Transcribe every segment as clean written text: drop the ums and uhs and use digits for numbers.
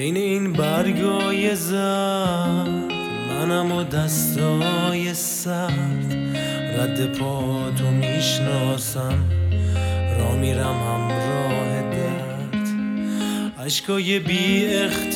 بین این برگای زرد منم و دستای سرد، رد پا تو میشناسم، را میرم همراه درد. عشقای بی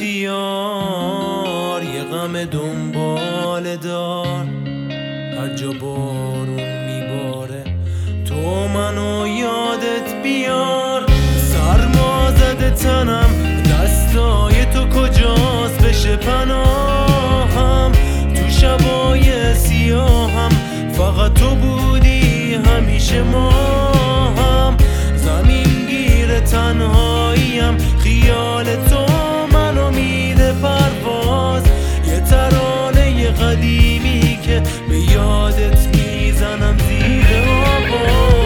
اختیار یه غم دنبال دار، هر جا بارون میباره تو منو یادت بیار. سرما زده تنم، دستای تو کجاست بشه پناهم، تو شبای سیاهم فقط تو بودی همیشه ماهم. زمین گیر تنهاییم، خیال تو منو میده پرواز، یه ترانه قدیمی که به یادت میزنم زیر آواز.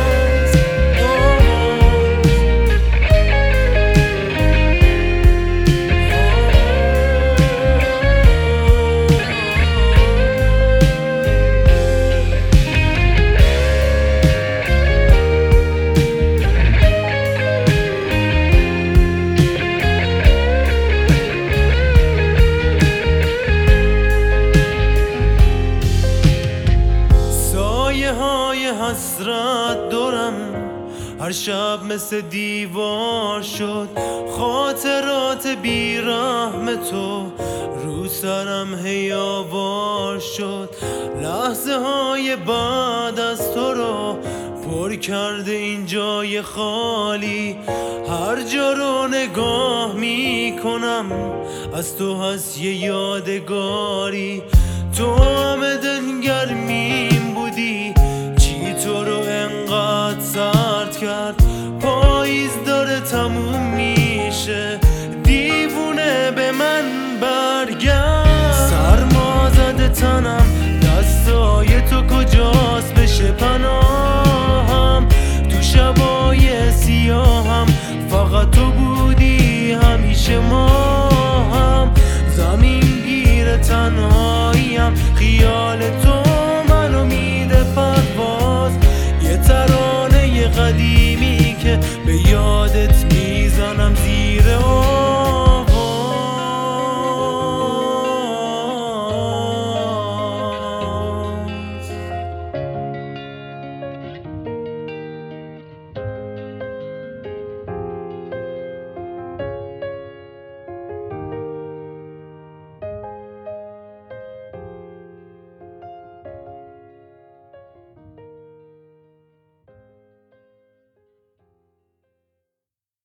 حسرت دارم، هر شب مثل دیوار شد، خاطرات بیرحم تو رو سرم هیاوار شد. لحظه های بعد از تو رو پر کرده این جای خالی، هر جا رو نگاه میکنم از تو هست یه یادگاری. تو همه دلگرمیم بودی، تو رو انقدر سرد کرد، پاییز داره تموم میشه، دیوونه به من برگرد. سرما زده تنم، دستای تو کجاست بشه پناهم، تو شبای سیاهم فقط تو بودی همیشه ماهم. زمین گیر تنهاییم، خیال تو